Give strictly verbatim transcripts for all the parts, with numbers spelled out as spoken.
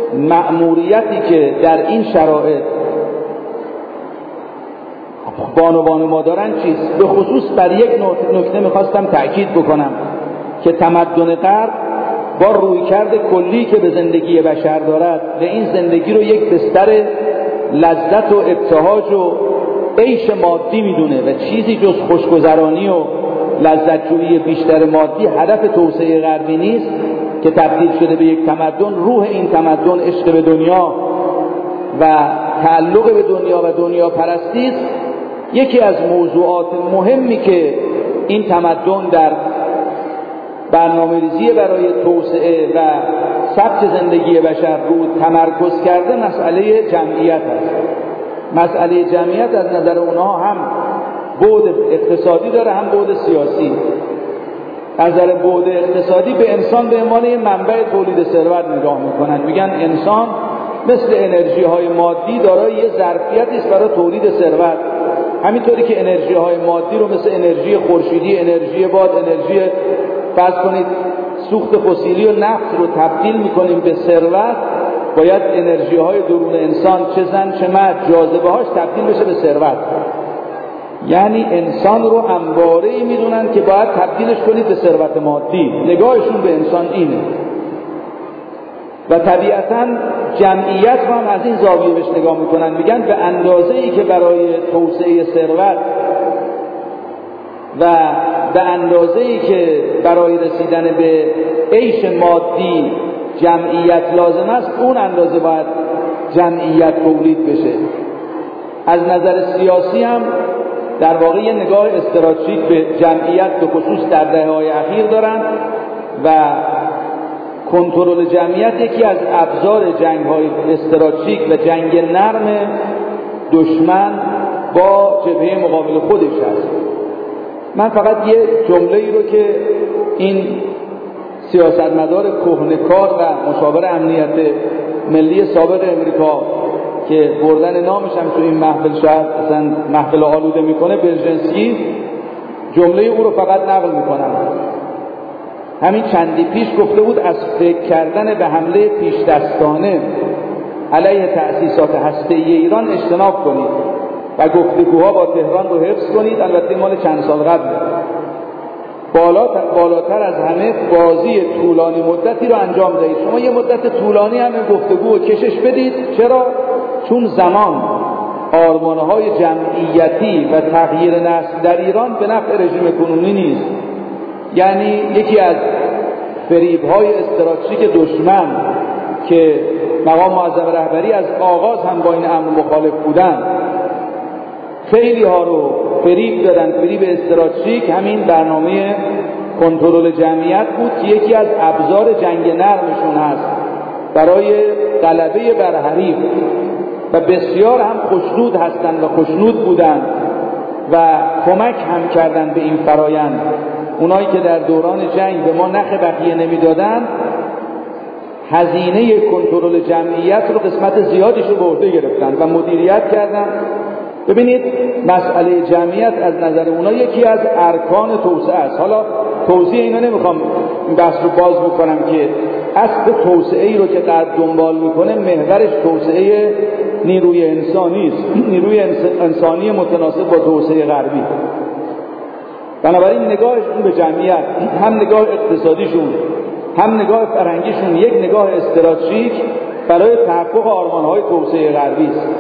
مأموریتی که در این شرایط بانوان ما دارن چیست؟ به خصوص بر یک نکته میخواستم تأکید بکنم که تمدن غرب با رویکرد کلی که به زندگی بشر دارد و این زندگی رو یک بستر لذت و ابتهاج و عیش مادی میدونه و چیزی جز خوشگذرانی و لذتجویی بیشتر مادی هدف توسعه غربی نیست که تبدیل شده به یک تمدن. روح این تمدن عشق به دنیا و تعلق به دنیا و دنیا پرستی است. یکی از موضوعات مهمی که این تمدن در برنامه‌ریزی برای توسعه و ثبت زندگی بشر رو تمرکز کرده مسئله جمعیت است. مسئله جمعیت از نظر اونها هم بعد اقتصادی داره هم بعد سیاسی. از نظر بعد اقتصادی به انسان به عنوان منبع تولید ثروت نگاه میکنن. میگن انسان مثل انرژی های مادی دارای یه ظرفیتی است برای تولید ثروت. همینطوری که انرژی های مادی رو مثل انرژی خورشیدی، انرژی باد، انرژی فرض کنید سوخت فسیلی و نفت رو تبدیل میکنیم به ثروت، باید انرژی های درون انسان چه زن چه مرد جاذبه هاش تبدیل بشه به ثروت. یعنی انسان رو انباره‌ای میدونن که باید تبدیلش کنید به ثروت مادی. نگاهشون به انسان اینه و طبیعتاً جمعیت رو هم از این زاویه بهش نگاه میکنن. میگن به اندازه‌ای که برای توسعه ثروت و به اندازه‌ای که برای رسیدن به عیش مادی جمعیت لازم است، اون اندازه باید جمعیت تولید بشه. از نظر سیاسی هم در واقع یه نگاه استراتژیک به جمعیت به خصوص در دهه‌های اخیر دارن و کنترل جمعیت یکی از ابزار جنگ‌های استراتژیک و جنگ نرم دشمن با جبهه مقابل خودش هست. من فقط یه جمله‌ای رو که این سیاستمدار کهنه‌کار و مشاور امنیت ملی سابق امریکا که بردن نامش هم تو این محفل شاید اصلا محفل آلوده میکنه، برژنسکی، جمله او رو فقط نقل میکنم. همین چندی پیش گفته بود از فکر کردن به حمله پیش دستانه علیه تأسیسات هسته‌ای ایران اجتناب کنید و گفتگوها با تهران رو حفظ کنید. البته مال چند سال قبل. بالاتر, بالاتر از همه بازی طولانی مدتی رو انجام دهید. شما یه مدت طولانی همین گفتگو رو کشش بدید. چرا؟ چون زمان آرمانه‌های جمعیتی و تغییر نسل در ایران به نفع رژیم کنونی نیست. یعنی یکی از فریب‌های استراتژیک دشمن که مقام معظم رهبری از آغاز هم با این امر مخالف بودن، خیلی ها رو فریب دادن. فریب استراتژیک همین برنامه کنترل جمعیت بود که یکی از ابزار جنگ نرمشون هست برای غلبه بر حریف و بسیار هم خوشنود هستند و خوشنود بودند و کمک هم کردند به این فرایند. اونایی که در دوران جنگ به ما نخ بقیه نمیدادن، هزینه کنترل جمعیت رو قسمت زیادیش رو به عهده گرفتن و مدیریت کردن. ببینید مسئله جمعیت از نظر اونا یکی از ارکان توسعه است. حالا توضیح اینا نمیخوام این بحث رو باز بکنم که اصل توسعه ای رو که غرب دنبال میکنه محورش توسعه نیروی انسانی است، نیروی انسانی متناسب با توسعه غربی. بنابراین نگاهشون به جمعیت، هم نگاه اقتصادیشون هم نگاه فرهنگیشون، یک نگاه استراتژیک برای تحقق آرمان‌های توسعه غربی است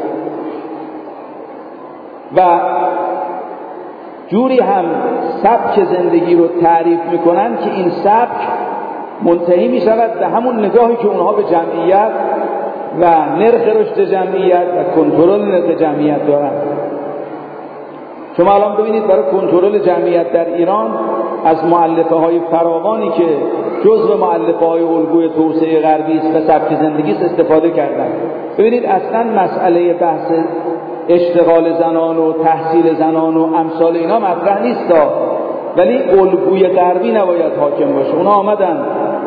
و جوری هم سبک زندگی رو تعریف میکنن که این سبک منتهی میشود به همون نگاهی که اونها به جمعیت و نرخ رشد جمعیت و کنترل نرخ جمعیت دارن. شما الان ببینید برای کنترل جمعیت در ایران از مؤلفه های فراوانی که جزو مؤلفه های الگوی توسعه غربی است و سبک زندگی است استفاده کردن. ببینید اصلا مسئله بحث اشتغال زنان و تحصیل زنان و امثال اینا مطرح نیست، ولی الگوی غربی نباید حاکم باشه. اونا آمدن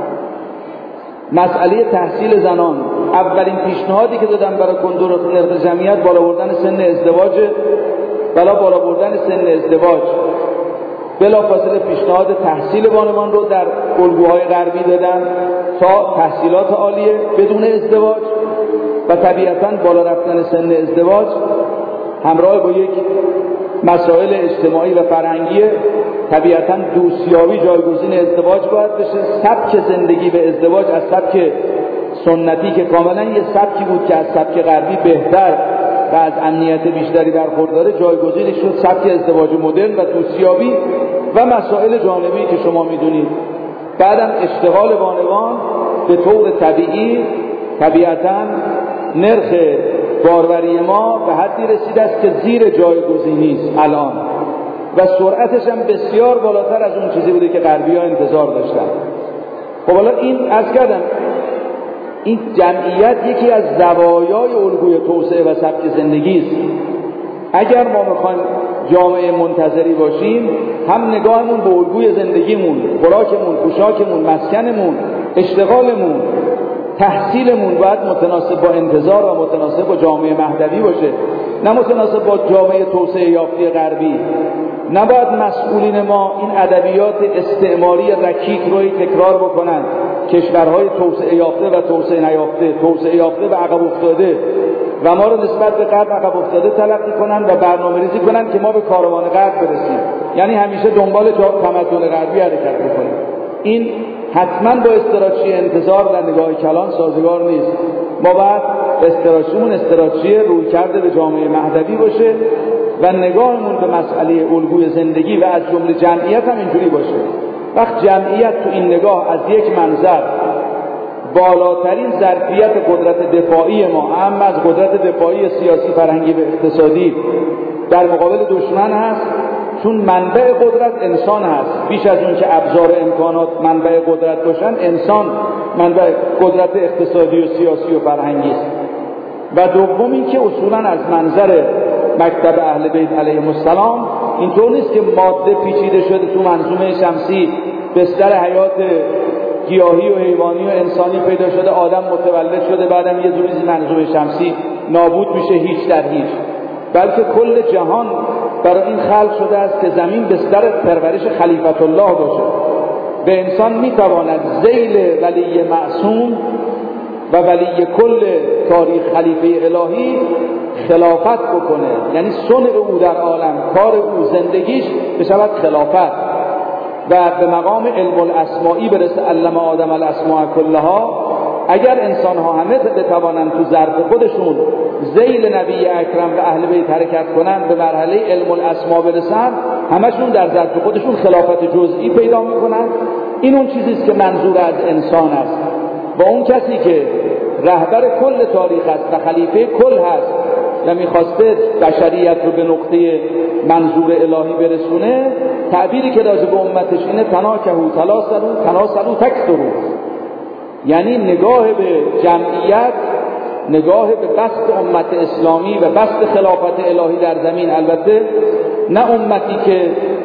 مسئله تحصیل زنان، اولین پیشنهادی که دادن برای کنترل نرخ جمعیت بالا بردن سن ازدواج، بلا بالا بردن سن ازدواج، بلافاصله پیشنهاد تحصیل بانوان رو در الگوهای غربی دادن تا تحصیلات عالیه بدون ازدواج و طبیعتاً بالا رفتن سن ازدواج همراه با یک مسائل اجتماعی و فرهنگی، طبیعتاً دوستیابی جایگزین ازدواج باید بشه. سبک زندگی به ازدواج از سبک سنتی که کاملا یه سبکی بود که از سبک غربی بهتر و از امنیت بیشتری برخورداره، جایگزینش شد سبک ازدواج مدرن و دوستیابی و مسائل جانبی که شما میدونید. بعدم اشتغال بانوان به طور طبیعی طبیعتاً نرخ باروری ما به حدی رسیده است که زیر جایگزینی است الان و سرعتش هم بسیار بالاتر از اون چیزی بوده که غربی‌ها انتظار داشتن. خب حالا این عرض کردم این جمعیت یکی از زوایای الگوی توسعه و سبک زندگی است. اگر ما میخوایم جامعه منتظری باشیم، هم نگاهمون به الگوی زندگیمون، خوراکمون، پوشاکمون، مسکنمون، اشتغالمون، تحصیلمون باید متناسب با انتظار و متناسب با جامعه مهدوی باشه، نه متناسب با جامعه توسعه یافته غربی. نباید مسئولین ما این ادبیات استعماری رکیک رو تکرار بکنن. کشورهای توسعه یافته و توسعه نیافته، توسعه یافته و عقب افتاده و ما رو نسبت به غرب عقب افتاده تلقی کنن و برنامه‌ریزی کنن که ما به کاروان غرب برسیم، یعنی همیشه دنبال تمدن غربی حرکت بکنیم. این حتما با استراتژی انتظار در نگاه کلان سازگار نیست. ما باید استراتژیمون استراتژی رویکرد به جامعه مهدوی باشه و نگاهمون به مسئله الگوی زندگی و از جمله جمعیت هم اینجوری باشه. وقت جمعیت تو این نگاه از یک منظر بالاترین ظرفیت قدرت دفاعی ما، اهم از قدرت دفاعی سیاسی، فرهنگی و اقتصادی در مقابل دشمن هست، چون منبع قدرت انسان هست. بیش از اون که ابزار امکانات منبع قدرت باشن، انسان منبع قدرت اقتصادی و سیاسی و فرهنگی است. و دوم این که اصولا از منظر مکتب اهل بیت علیهم السلام اینطور نیست که ماده پیچیده شده تو منظومه شمسی، بستر حیات گیاهی و حیوانی و انسانی پیدا شده، آدم متولد شده، بعدم یه جوری منظومه شمسی نابود میشه هیچ در هیچ، بلکه کل جهان برای این خلق شده است که زمین بستر پرورش خلیفت الله باشه. به انسان میتواند ذیل ولی معصوم و ولی کل تاریخ خلیفه الهی خلافت بکنه، یعنی صنع او در عالم، کار او، زندگیش بشود خلافت و به مقام علم الاسمائی برسه. علم آدم الاسماء کلها. اگر انسان ها همه بتوانند تو ظرف خودشون ذیل نبی اکرم و اهل بیت حرکت کنند، به مرحله علم الاسماء برسن، همشون در ظرف خودشون خلافت جزئی پیدا میکنند. این اون چیزی است که منظور از انسان است و اون کسی که رهبر کل تاریخ است و خلیفه کل هست و میخواسته بشریت رو به نقطه منظور الهی برسونه، تعبیری که راجع به امتش اینه تناکهو تلاسلو تناسلو تکثرو، یعنی نگاه به جمعیت، نگاه به بسط امت اسلامی و بسط خلافت الهی در زمین، البته نه امتی که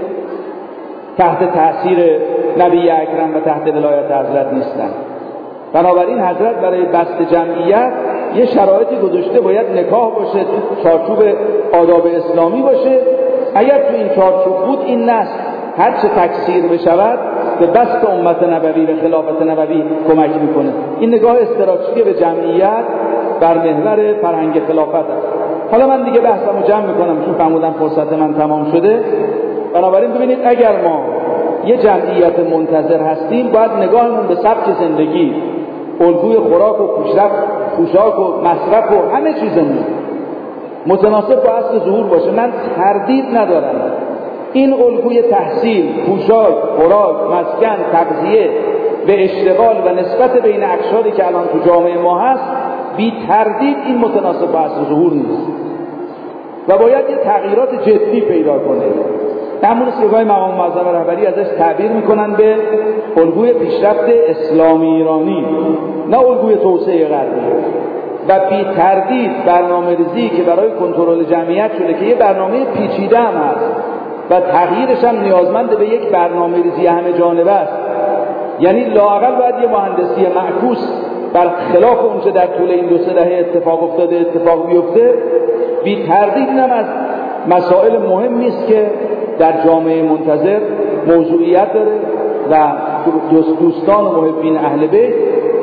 تحت تأثیر نبی اکرم و تحت ولایت حضرت نیستن. بنابراین حضرت برای بسط جمعیت یه شرایطی گذاشته، باید نکاح باشه، چارچوب آداب اسلامی باشه. اگر تو این چارچوب بود، این نسل هر چه تکثیر بشود به بسط امت نبوی و خلافت نبوی کمک میکنه. این نگاه استراتژیک به جمعیت بر محور فرهنگ خلافت است. حالا من دیگه بحثمو جمع میکنم چون فهمیدم فرصت من تمام شده. بنابراین ببینید، اگر ما یه جمعیت منتظر هستیم، باید نگاهمون به سبک زندگی، الگوی خوراک و پوشاک پوشاک و مصرف و همه چیزمون متناسب با اصل ظهور باشه. من تردید ندارم این الگوی تحصیل، پوشاک، خوراک، مسکن، تغذیه به اشتغال و نسبت بین اقشاری که الان تو جامعه ما هست، بی تردید این متناسب با اصل ظهور نیست و باید یه تغییرات جدی پیدا کنه. همون است که گاهی مقام معظم رهبری ازش تعبیر میکنن به الگوی پیشرفت اسلامی ایرانی، نه الگوی توسعه غربی. و بی تردید برنامه‌ریزی که برای کنترل جمعیت شده که یه برنامه پیچیده هم هست و تغییرش هم نیازمند به یک برنامه‌ریزی همه جانبه است، یعنی لااقل باید یه مهندسی معکوس بر خلاف اونچه در طول این دو سه دهه اتفاق افتاده اتفاق بیفته. بی تردید هم از مسائل مهمی است که در جامعه منتظر موضوعیت داره و دوستان و محبین اهل بیت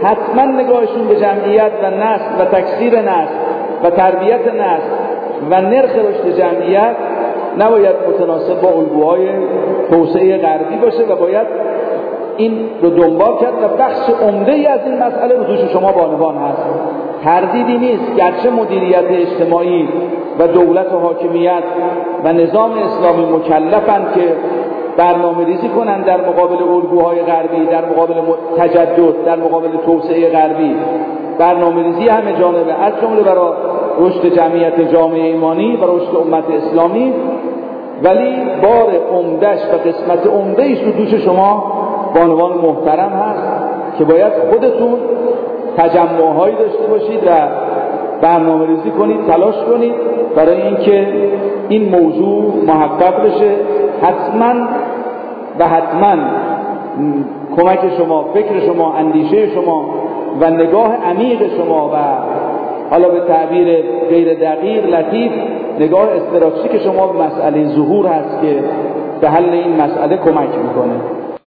حتما نگاهشون به جمعیت و نسل و تکثیر نسل و تربیت نسل و نرخ رشد جمعیت نباید متناسب با الگوهای توسعه غربی باشه و باید این رو دنبال کرد و بخش عمده‌ای از این مسئله رو دوش شما بانوان هست. تردیدی نیست گرچه مدیریت اجتماعی و دولت و حاکمیت و نظام اسلامی مکلفند که برنامه ریزی کنن در مقابل الگوهای غربی، در مقابل تجدد، در مقابل توسعه غربی، برنامه ریزی همه جانبه از جمله برای رشد جمعیت جامعه ایمانی و رشد امت اسلامی، ولی بار عمده‌اش و قسمت عمده‌ایش رو دوش شما بانوان محترم هست که باید خودتون تجمع‌هایی داشته باشید و برنامه ریزی کنید، تلاش کنید برای اینکه این موضوع محقق بشه. حتما و حتما کمک شما، فکر شما، اندیشه شما و نگاه عمیق شما و حالا به تعبیر غیر دقیق لطیف نگاه استراتژیک شما به مسئله ظهور هست که به حل این مسئله کمک میکنه.